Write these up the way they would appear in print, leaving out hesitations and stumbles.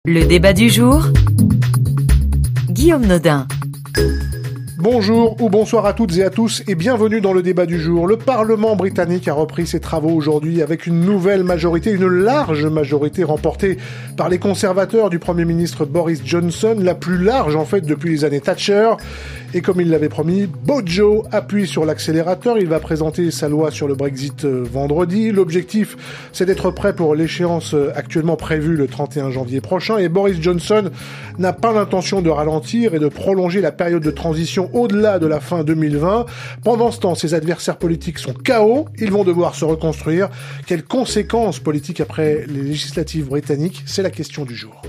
Le débat du jour, Guillaume Nodin. Bonjour ou bonsoir à toutes et à tous et bienvenue dans le débat du jour. Le Parlement britannique a repris ses travaux aujourd'hui avec une nouvelle majorité, une large majorité remportée par les conservateurs du Premier ministre Boris Johnson, la plus large en fait depuis les années Thatcher. Et comme il l'avait promis, Bojo appuie sur l'accélérateur. Il va présenter sa loi sur le Brexit vendredi. L'objectif, c'est d'être prêt pour l'échéance actuellement prévue le 31 janvier prochain. Et Boris Johnson n'a pas l'intention de ralentir et de prolonger la période de transition au-delà de la fin 2020. Pendant ce temps, ses adversaires politiques sont KO. Ils vont devoir se reconstruire. Quelles conséquences politiques après les législatives britanniques? C'est la question du jour.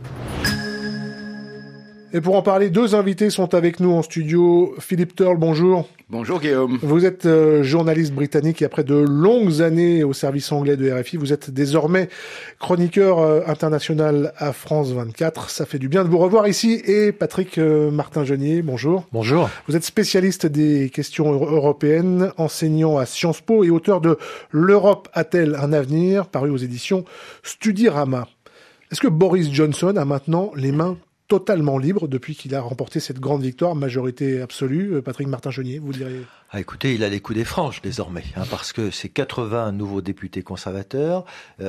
Et pour en parler, deux invités sont avec nous en studio. Philippe Turle, bonjour. Bonjour Guillaume. Vous êtes journaliste britannique et après de longues années au service anglais de RFI, vous êtes désormais chroniqueur international à France 24. Ça fait du bien de vous revoir ici. Et Patrick Martin-Genier, bonjour. Bonjour. Vous êtes spécialiste des questions européennes, enseignant à Sciences Po et auteur de L'Europe a-t-elle un avenir, paru aux éditions Studirama. Est-ce que Boris Johnson a maintenant les mains totalement libre depuis qu'il a remporté cette grande victoire, majorité absolue? Patrick Martin-Genier, vous diriez? Écoutez, il a les coups des franges désormais, parce que c'est 80 nouveaux députés conservateurs,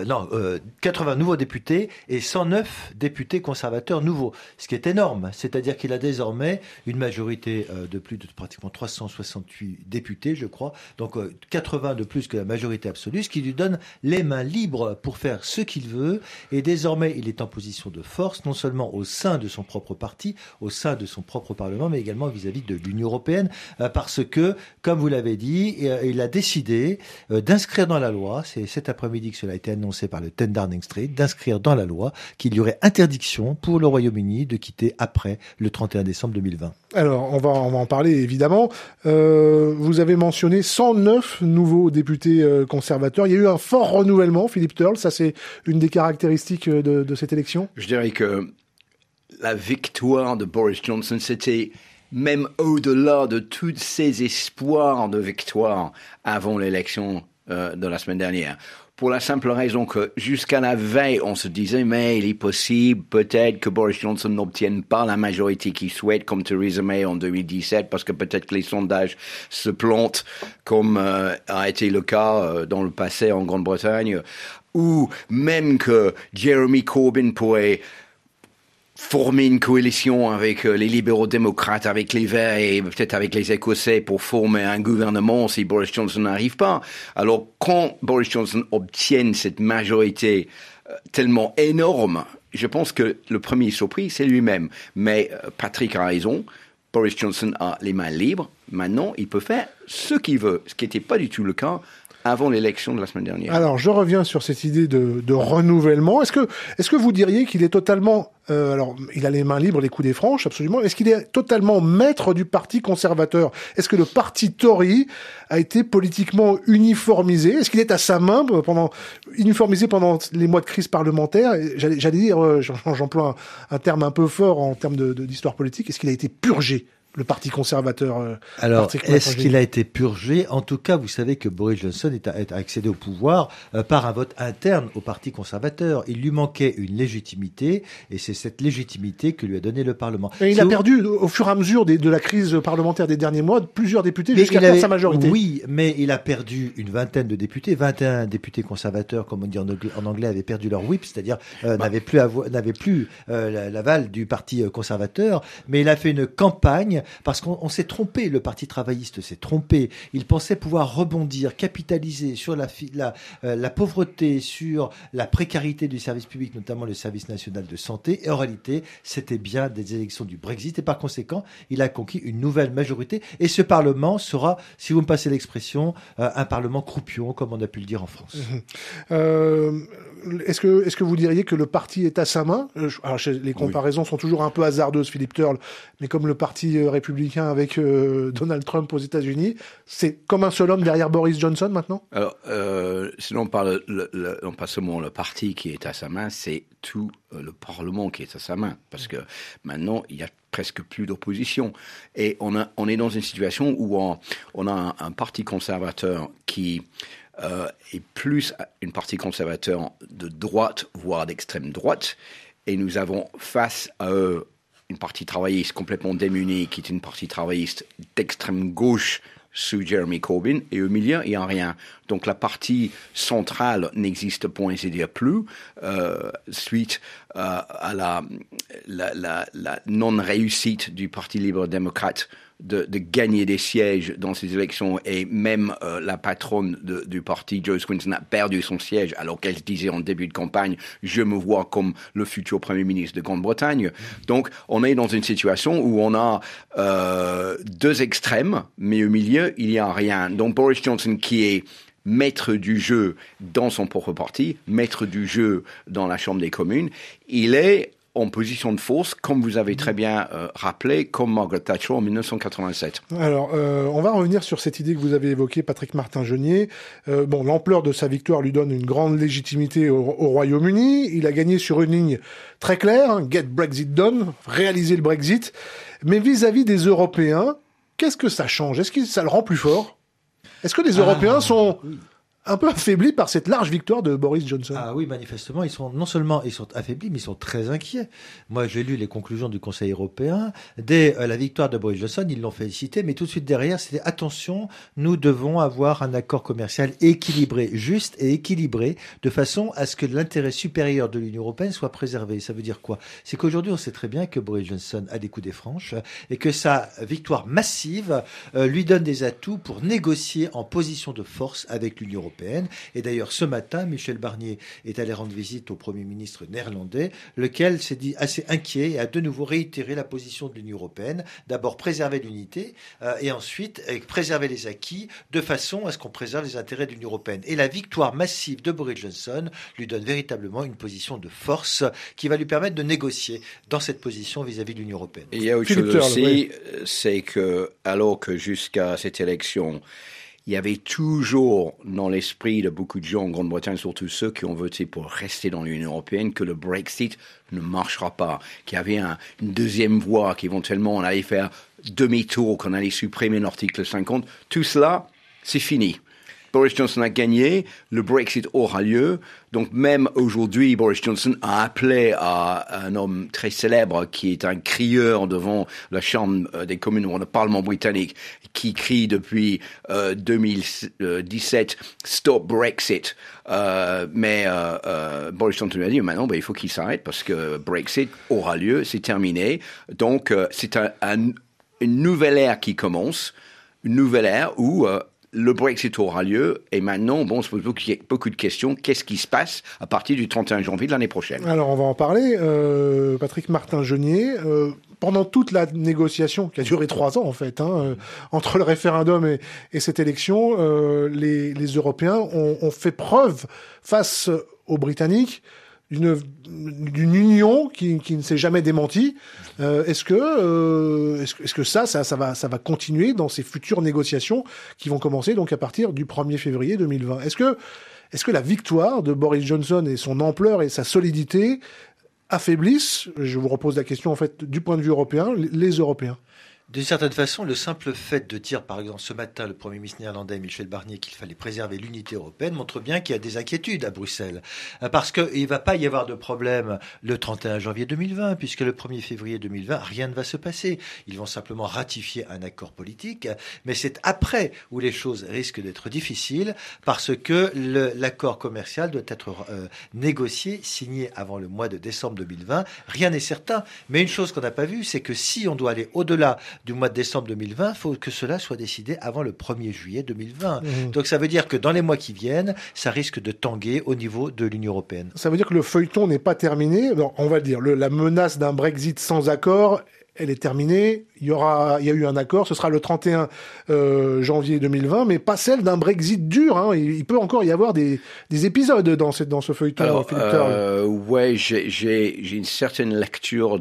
80 nouveaux députés et 109 députés conservateurs nouveaux, ce qui est énorme. C'est-à-dire qu'il a désormais une majorité de plus de pratiquement 368 députés, je crois, donc 80 de plus que la majorité absolue, ce qui lui donne les mains libres pour faire ce qu'il veut. Et désormais, il est en position de force, non seulement au sein de son propre parti, au sein de son propre Parlement, mais également vis-à-vis de l'Union européenne, parce que, comme vous l'avez dit, il a décidé d'inscrire dans la loi, c'est cet après-midi que cela a été annoncé par le 10 Downing Street, d'inscrire dans la loi qu'il y aurait interdiction pour le Royaume-Uni de quitter après le 31 décembre 2020. Alors, on va en parler évidemment. Vous avez mentionné 109 nouveaux députés conservateurs. Il y a eu un fort renouvellement, Philippe Turle, ça c'est une des caractéristiques de cette élection? Je dirais que la victoire de Boris Johnson, c'était même au-delà de tous ses espoirs de victoire avant l'élection de la semaine dernière. Pour la simple raison que jusqu'à la veille, on se disait, mais il est possible peut-être que Boris Johnson n'obtienne pas la majorité qu'il souhaite, comme Theresa May en 2017, parce que peut-être que les sondages se plantent, comme a été le cas dans le passé en Grande-Bretagne, ou même que Jeremy Corbyn pourrait former une coalition avec les libéraux démocrates, avec les Verts et peut-être avec les Écossais pour former un gouvernement si Boris Johnson n'arrive pas. Alors, quand Boris Johnson obtient cette majorité tellement énorme, je pense que le premier surpris, c'est lui-même. Mais Patrick a raison, Boris Johnson a les mains libres. Maintenant, il peut faire ce qu'il veut, ce qui n'était pas du tout le cas avant l'élection de la semaine dernière. Alors, je reviens sur cette idée de renouvellement. Est-ce que vous diriez qu'il est totalement... alors, il a les mains libres, les coups des franches, absolument. Est-ce qu'il est totalement maître du parti conservateur? Est-ce que le parti Tory a été politiquement uniformisé? Est-ce qu'il est à sa main uniformisé pendant les mois de crise parlementaire? J'allais dire, j'emploie un terme un peu fort en termes d'histoire politique. Est-ce qu'il a été purgé, le parti conservateur? Alors, est-ce qu'il a été purgé? En tout cas, vous savez que Boris Johnson a accédé au pouvoir par un vote interne au parti conservateur. Il lui manquait une légitimité, et c'est cette légitimité que lui a donnée le Parlement. Et il a perdu, au fur et à mesure de la crise parlementaire des derniers mois, plusieurs députés jusqu'à perdre sa majorité. Oui, mais il a perdu une vingtaine de députés. 21 députés conservateurs, comme on dit en anglais, avaient perdu leur whip, c'est-à-dire n'avaient plus l'aval du parti conservateur. Mais il a fait une campagne parce qu'on s'est trompé, le Parti travailliste s'est trompé. Il pensait pouvoir rebondir, capitaliser sur la pauvreté, sur la précarité du service public, notamment le service national de santé. Et en réalité, c'était bien des élections du Brexit. Et par conséquent, il a conquis une nouvelle majorité. Et ce Parlement sera, si vous me passez l'expression, un Parlement croupion, comme on a pu le dire en France. Est-ce que vous diriez que le parti est à sa main? Alors, les comparaisons sont toujours un peu hasardeuses, Philippe Turle, mais comme le parti républicain avec Donald Trump aux États-Unis, c'est comme un seul homme derrière Boris Johnson maintenant? Alors, sinon on parle non pas seulement le parti qui est à sa main, c'est tout le Parlement qui est à sa main, parce que maintenant il y a presque plus d'opposition et on est dans une situation où on a un parti conservateur qui est plus une partie conservateur de droite, voire d'extrême droite, et nous avons face à eux une partie travailliste complètement démunie, qui est une partie travailliste d'extrême gauche sous Jeremy Corbyn, et au milieu, il n'y a rien. Donc la partie centrale n'existe point, c'est-à-dire plus, suite à la non-réussite du Parti libre-démocrate de gagner des sièges dans ces élections, et même la patronne du parti, Jo Swinson, a perdu son siège alors qu'elle disait en début de campagne « Je me vois comme le futur Premier ministre de Grande-Bretagne ». Donc on est dans une situation où on a deux extrêmes, mais au milieu, il n'y a rien. Donc Boris Johnson, qui est maître du jeu dans son propre parti, maître du jeu dans la Chambre des communes, il est en position de force, comme vous avez très bien rappelé, comme Margaret Thatcher en 1987. Alors, on va revenir sur cette idée que vous avez évoquée, Patrick Martin-Genier. L'ampleur de sa victoire lui donne une grande légitimité au Royaume-Uni. Il a gagné sur une ligne très claire, Get Brexit Done, réaliser le Brexit. Mais vis-à-vis des Européens, qu'est-ce que ça change? Est-ce que ça le rend plus fort? Est-ce que les Européens sont un peu affaiblis par cette large victoire de Boris Johnson? Ah oui, manifestement, non seulement ils sont affaiblis, mais ils sont très inquiets. Moi, j'ai lu les conclusions du Conseil européen. Dès la victoire de Boris Johnson, ils l'ont félicité, mais tout de suite derrière, c'était attention, nous devons avoir un accord commercial équilibré, juste et équilibré, de façon à ce que l'intérêt supérieur de l'Union européenne soit préservé. Ça veut dire quoi? C'est qu'aujourd'hui, on sait très bien que Boris Johnson a des coups des franches et que sa victoire massive lui donne des atouts pour négocier en position de force avec l'Union européenne. Et d'ailleurs, ce matin, Michel Barnier est allé rendre visite au Premier ministre néerlandais, lequel s'est dit assez inquiet et a de nouveau réitéré la position de l'Union européenne. D'abord, préserver l'unité et ensuite préserver les acquis de façon à ce qu'on préserve les intérêts de l'Union européenne. Et la victoire massive de Boris Johnson lui donne véritablement une position de force qui va lui permettre de négocier dans cette position vis-à-vis de l'Union européenne. Et il y a autre chose aussi, c'est que alors que jusqu'à cette élection, il y avait toujours dans l'esprit de beaucoup de gens en Grande-Bretagne, surtout ceux qui ont voté pour rester dans l'Union européenne, que le Brexit ne marchera pas, qu'il y avait une deuxième voie, qu'éventuellement on allait faire demi-tour, qu'on allait supprimer l'article 50. Tout cela, c'est fini. Boris Johnson a gagné, le Brexit aura lieu. Donc même aujourd'hui, Boris Johnson a appelé à un homme très célèbre qui est un crieur devant la Chambre des communes ou le Parlement britannique, qui crie depuis 2017 « Stop Brexit ». Mais Boris Johnson lui a dit maintenant il faut qu'il s'arrête parce que Brexit aura lieu, c'est terminé. Donc c'est une nouvelle ère qui commence, une nouvelle ère où le Brexit aura lieu et maintenant, on se pose beaucoup de questions. Qu'est-ce qui se passe à partir du 31 janvier de l'année prochaine? Alors, on va en parler. Patrick Martin-Genier, pendant toute la négociation, qui a duré 3 ans en fait, entre le référendum et cette élection, les Européens ont fait preuve face aux Britanniques d'une union qui ne s'est jamais démentie. Est-ce que ça va continuer dans ces futures négociations qui vont commencer donc à partir du 1er février 2020? Est-ce que la victoire de Boris Johnson et son ampleur et sa solidité affaiblissent, je vous repose la question en fait du point de vue européen, les Européens? D'une certaine façon, le simple fait de dire, par exemple, ce matin, le Premier ministre néerlandais Michel Barnier, qu'il fallait préserver l'unité européenne, montre bien qu'il y a des inquiétudes à Bruxelles. Parce qu'il ne va pas y avoir de problème le 31 janvier 2020, puisque le 1er février 2020, rien ne va se passer. Ils vont simplement ratifier un accord politique, mais c'est après où les choses risquent d'être difficiles, parce que l'accord commercial doit être négocié, signé avant le mois de décembre 2020. Rien n'est certain, mais une chose qu'on n'a pas vue, c'est que si on doit aller au-delà du mois de décembre 2020, il faut que cela soit décidé avant le 1er juillet 2020. Donc ça veut dire que dans les mois qui viennent, ça risque de tanguer au niveau de l'Union européenne. Ça veut dire que le feuilleton n'est pas terminé. Alors, on va le dire, la menace d'un Brexit sans accord, elle est terminée. Il y a eu un accord, ce sera le 31 janvier 2020, mais pas celle d'un Brexit dur. Il peut encore y avoir des épisodes dans ce feuilleton. Alors, ouais, j'ai une certaine lecture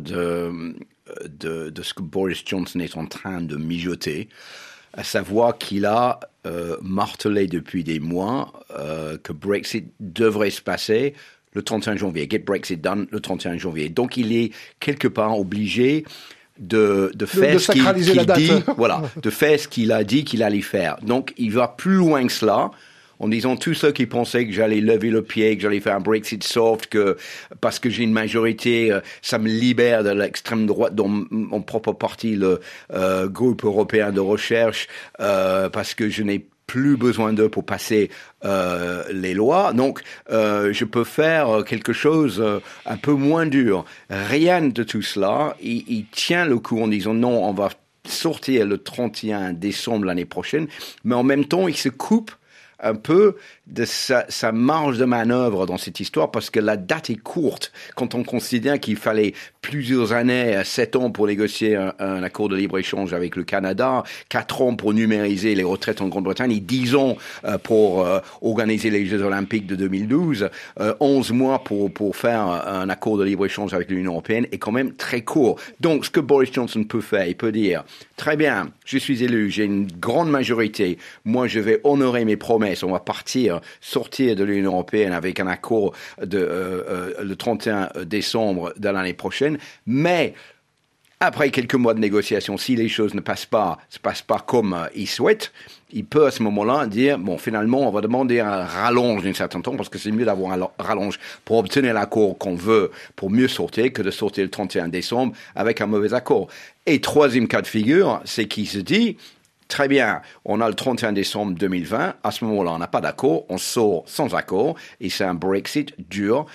de ce que Boris Johnson est en train de mijoter, à savoir qu'il a martelé depuis des mois que Brexit devrait se passer le 31 janvier. Get Brexit done le 31 janvier. Donc il est quelque part obligé de faire ce qu'il dit, voilà, de faire ce qu'il a dit qu'il allait faire. Donc il va plus loin que cela en disant tous ceux qui pensaient que j'allais lever le pied, que j'allais faire un Brexit soft, que parce que j'ai une majorité, ça me libère de l'extrême droite dans mon propre parti, le groupe européen de recherche, parce que je n'ai plus besoin d'eux pour passer les lois. Donc, je peux faire quelque chose un peu moins dur. Rien de tout cela. Il tient le coup en disant non, on va sortir le 31 décembre l'année prochaine, mais en même temps, il se coupe un peu de sa marge de manœuvre dans cette histoire parce que la date est courte. Quand on considère qu'il fallait plusieurs années, 7 ans pour négocier un accord de libre-échange avec le Canada, 4 ans pour numériser les retraites en Grande-Bretagne et 10 ans pour organiser les Jeux Olympiques de 2012, 11 mois pour faire un accord de libre-échange avec l'Union Européenne est quand même très court. Donc, ce que Boris Johnson peut faire, il peut dire, très bien, je suis élu, j'ai une grande majorité, moi je vais honorer mes promesses, on va sortir de l'Union Européenne avec un accord le 31 décembre de l'année prochaine, mais après quelques mois de négociations, si les choses ne se passent pas comme il souhaite, il peut à ce moment-là dire, bon, finalement, on va demander un rallonge d'un certain temps, parce que c'est mieux d'avoir un rallonge pour obtenir l'accord qu'on veut, pour mieux sortir, que de sortir le 31 décembre avec un mauvais accord. Et troisième cas de figure, c'est qu'il se dit, très bien, on a le 31 décembre 2020, à ce moment-là, on n'a pas d'accord, on sort sans accord, et c'est un Brexit dur,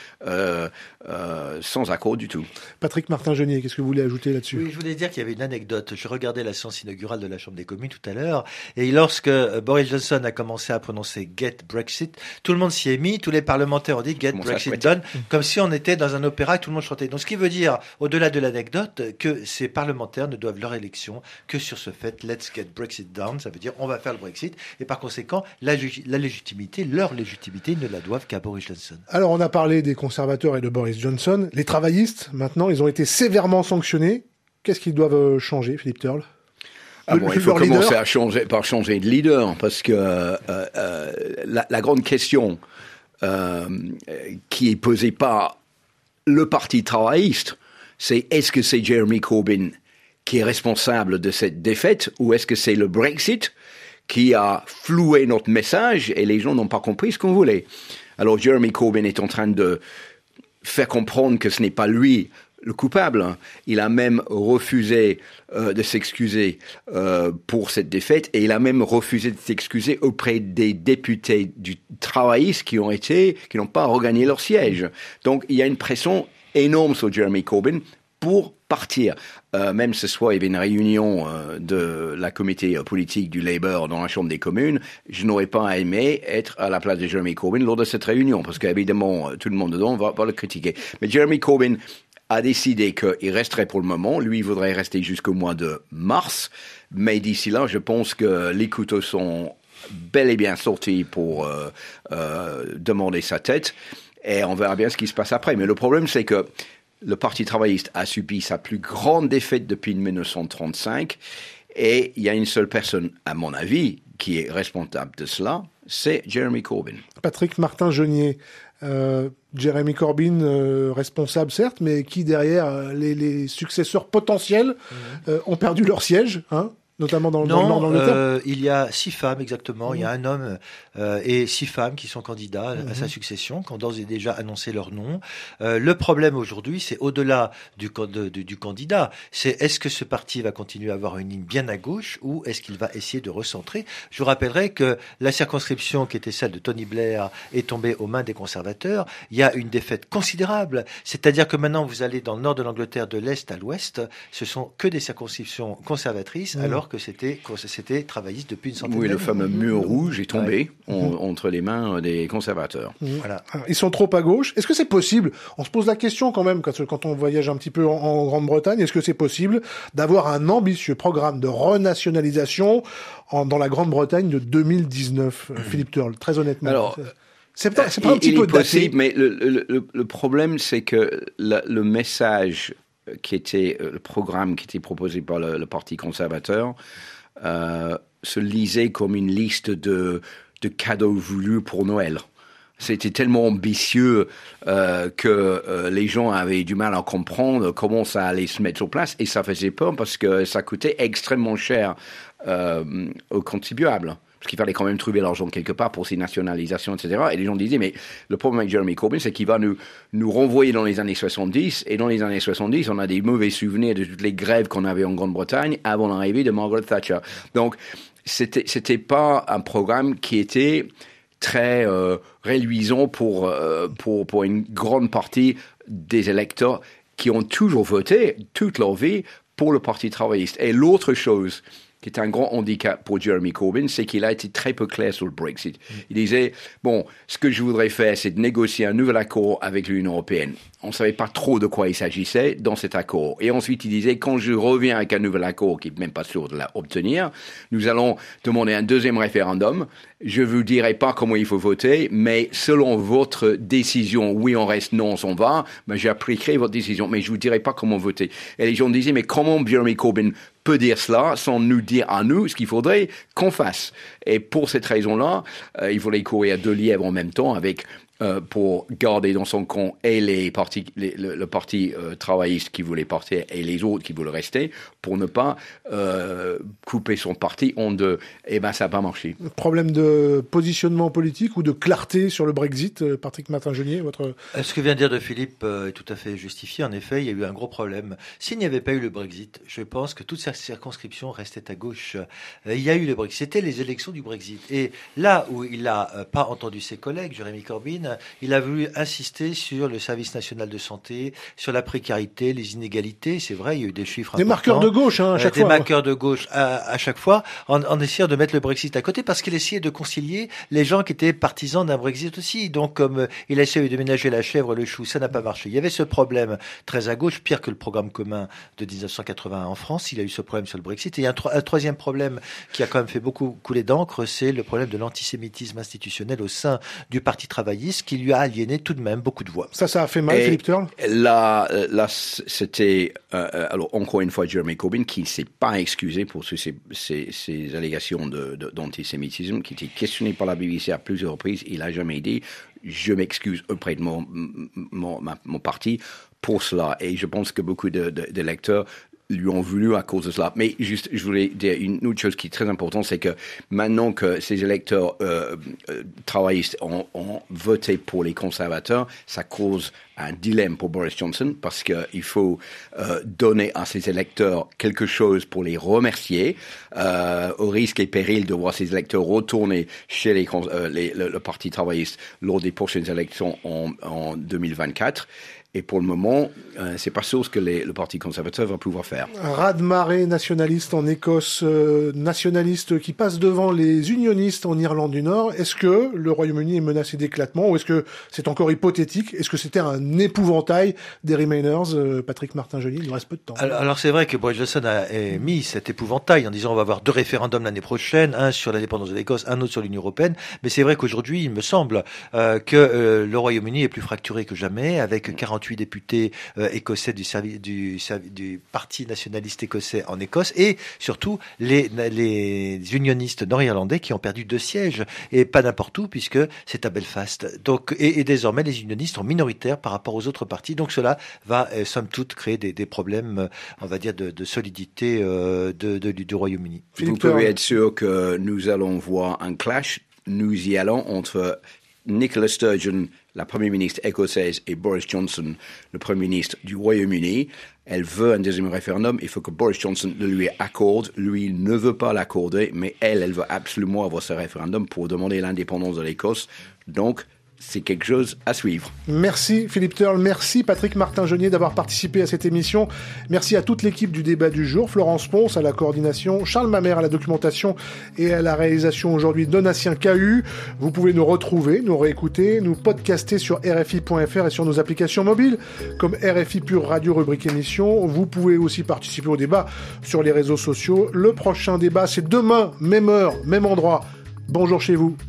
sans accord du tout. Patrick Martin-Genier, qu'est-ce que vous voulez ajouter là-dessus ? Oui, je voulais dire qu'il y avait une anecdote. Je regardais la séance inaugurale de la Chambre des communes tout à l'heure, et lorsque Boris Johnson a commencé à prononcer « Get Brexit », tout le monde s'y est mis, tous les parlementaires ont dit « Get Brexit done », comme si on était dans un opéra et tout le monde chantait. Donc ce qui veut dire, au-delà de l'anecdote, que ces parlementaires ne doivent leur élection que sur ce fait « Let's get Brexit done », ça veut dire « on va faire le Brexit », et par conséquent, leur légitimité, ne la doivent qu'à Boris Johnson. Alors on a parlé des conservateurs et de Boris Johnson. Les travaillistes, maintenant, ils ont été sévèrement sanctionnés. Qu'est-ce qu'ils doivent changer, Philippe Turle ? Il faut commencer par changer de leader, parce que la grande question qui est posée par le Parti travailliste, c'est est-ce que c'est Jeremy Corbyn qui est responsable de cette défaite, ou est-ce que c'est le Brexit qui a floué notre message et les gens n'ont pas compris ce qu'on voulait. Alors Jeremy Corbyn est en train de faire comprendre que ce n'est pas lui le coupable. Il a même refusé de s'excuser pour cette défaite, et il a même refusé de s'excuser auprès des députés du travailliste qui n'ont pas regagné leur siège. Donc il y a une pression énorme sur Jeremy Corbyn pour partir. Même ce soir, il y avait une réunion de la comité politique du Labour dans la Chambre des communes. Je n'aurais pas aimé être à la place de Jeremy Corbyn lors de cette réunion, parce qu'évidemment, tout le monde dedans va le critiquer. Mais Jeremy Corbyn a décidé qu'il resterait pour le moment. Lui, il voudrait rester jusqu'au mois de mars. Mais d'ici là, je pense que les couteaux sont bel et bien sortis pour demander sa tête. Et on verra bien ce qui se passe après. Mais le problème, c'est que le Parti travailliste a subi sa plus grande défaite depuis 1935, et il y a une seule personne, à mon avis, qui est responsable de cela, c'est Jeremy Corbyn. Patrick Martin-Genier, Jeremy Corbyn, responsable certes, mais qui derrière les successeurs potentiels ont perdu leur siège, hein, notamment dans le nord d'Angleterre. Il y a 6 femmes exactement, il y a un homme et 6 femmes qui sont candidats à sa succession, qui ont d'ores et déjà annoncé leur nom. Le problème aujourd'hui, c'est au-delà du candidat, c'est est-ce que ce parti va continuer à avoir une ligne bien à gauche, ou est-ce qu'il va essayer de recentrer. Je vous rappellerai que la circonscription qui était celle de Tony Blair est tombée aux mains des conservateurs. Il y a une défaite considérable, c'est-à-dire que maintenant vous allez dans le nord de l'Angleterre, de l'est à l'ouest, ce sont que des circonscriptions conservatrices, alors que c'était travailliste depuis une centaine d'années. Oui, le fameux mur rouge est tombé entre les mains des conservateurs. Voilà. Ils sont trop à gauche. Est-ce que c'est possible ? On se pose la question quand même, quand on voyage un petit peu en Grande-Bretagne, est-ce que c'est possible d'avoir un ambitieux programme de renationalisation dans la Grande-Bretagne de 2019, Philippe Turle, très honnêtement? Alors, c'est pas un petit peu possible, mais le problème, c'est que le message qui était le programme qui était proposé par le Parti conservateur se lisait comme une liste de cadeaux voulus pour Noël. C'était tellement ambitieux que les gens avaient du mal à comprendre comment ça allait se mettre en place, et ça faisait peur parce que ça coûtait extrêmement cher aux contribuables. parce qu'il fallait quand même trouver l'argent quelque part pour ces nationalisations, etc. Et les gens disaient, mais le problème avec Jeremy Corbyn, c'est qu'il va nous renvoyer dans les années 70, et dans les années 70, on a des mauvais souvenirs de toutes les grèves qu'on avait en Grande-Bretagne avant l'arrivée de Margaret Thatcher. Donc, c'était pas un programme qui était très réduisant pour une grande partie des électeurs qui ont toujours voté toute leur vie pour le Parti travailliste. Et l'autre chose qui est un grand handicap pour Jeremy Corbyn, c'est qu'il a été très peu clair sur le Brexit. Il disait, bon, ce que je voudrais faire, c'est de négocier un nouvel accord avec l'Union européenne. On ne savait pas trop de quoi il s'agissait dans cet accord. Et ensuite, il disait, quand je reviens avec un nouvel accord, qui n'est même pas sûr de l'obtenir, nous allons demander un deuxième référendum. Je vous dirai pas comment il faut voter, mais selon votre décision, oui, on reste, non, on s'en va, ben, j'appliquerai votre décision, mais je vous dirai pas comment voter. Et les gens disaient, mais comment Jeremy Corbyn peut dire cela sans nous dire à nous ce qu'il faudrait qu'on fasse? Et pour cette raison-là, il voulait courir à deux lièvres en même temps avec pour garder dans son camp et le parti travailliste qui voulait partir et les autres qui voulaient rester, pour ne pas couper son parti en deux. Et ben ça n'a pas marché. Problème de positionnement politique ou de clarté sur le Brexit, Patrick Martin-Genier, votre... Ce que vient de dire de Philippe est tout à fait justifié. En effet, il y a eu un gros problème. S'il n'y avait pas eu le Brexit, je pense que toute cette circonscription restait à gauche. Il y a eu le Brexit. C'était les élections du Brexit. Et là où il n'a pas entendu ses collègues, Jeremy Corbyn, il a voulu insister sur le service national de santé, sur la précarité, les inégalités. C'est vrai, il y a eu des chiffres importants. Des marqueurs de gauche, à chaque fois. Des marqueurs de gauche à chaque fois, en essayant de mettre le Brexit à côté, parce qu'il essayait de concilier les gens qui étaient partisans d'un Brexit aussi. Donc, comme il a essayé de ménager la chèvre, le chou, ça n'a pas marché. Il y avait ce problème très à gauche, pire que le programme commun de 1981 en France. Il a eu ce problème sur le Brexit. Et un troisième problème qui a quand même fait beaucoup couler d'encre, c'est le problème de l'antisémitisme institutionnel au sein du Parti travailliste, qui lui a aliéné tout de même beaucoup de voix. Ça a fait mal, et Philippe Turle. Là, c'était alors encore une fois Jeremy Corbyn qui ne s'est pas excusé pour ces allégations d'antisémitisme, qui étaient questionnées par la BBC à plusieurs reprises. Il n'a jamais dit « je m'excuse auprès de mon parti pour cela ». Et je pense que beaucoup de lecteurs lui ont voulu à cause de cela. Mais juste, je voulais dire une autre chose qui est très importante, c'est que maintenant que ces électeurs travaillistes ont voté pour les conservateurs, ça cause un dilemme pour Boris Johnson, parce qu'il faut donner à ces électeurs quelque chose pour les remercier, au risque et péril de voir ces électeurs retourner chez le Parti travailliste lors des prochaines élections en 2024. Et pour le moment, c'est pas sûr ce que le Parti conservateur va pouvoir faire. Un raz-de-marée nationaliste en Écosse, nationaliste qui passe devant les unionistes en Irlande du Nord. Est-ce que le Royaume-Uni est menacé d'éclatement, ou est-ce que c'est encore hypothétique? Est-ce que c'était un épouvantail des Remainers? Patrick Martin-Genier, il nous reste peu de temps. Alors c'est vrai que Boris Johnson a mis cet épouvantail en disant on va avoir 2 référendums l'année prochaine, un sur l'indépendance de l'Écosse, un autre sur l'Union européenne. Mais c'est vrai qu'aujourd'hui, il me semble que le Royaume-Uni est plus fracturé que jamais, avec 48 députés écossais du Parti nationaliste écossais en Écosse, et surtout les unionistes nord-irlandais qui ont perdu 2 sièges, et pas n'importe où, puisque c'est à Belfast. Donc, et désormais, les unionistes sont minoritaires par rapport aux autres partis. Donc cela va, somme toute, créer des problèmes, on va dire, de solidité du Royaume-Uni. Vous pouvez être sûr que nous allons voir un clash. Nous y allons entre Nicola Sturgeon, la Première ministre écossaise, et Boris Johnson, le Premier ministre du Royaume-Uni. Elle veut un deuxième référendum. Il faut que Boris Johnson le lui accorde. Lui ne veut pas l'accorder, mais elle veut absolument avoir ce référendum pour demander l'indépendance de l'Écosse. Donc, c'est quelque chose à suivre. Merci Philippe Turle, merci Patrick Martin-Genier d'avoir participé à cette émission. Merci à toute l'équipe du débat du jour, Florence Ponce à la coordination, Charles Mamère à la documentation et à la réalisation aujourd'hui, Donatien Cahu. Vous pouvez nous retrouver, nous réécouter, nous podcaster sur RFI.fr et sur nos applications mobiles comme RFI Pure Radio rubrique émission. Vous pouvez aussi participer au débat sur les réseaux sociaux. Le prochain débat, c'est demain, même heure, même endroit. Bonjour chez vous.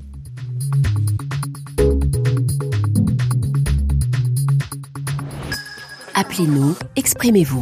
Appelez-nous, exprimez-vous.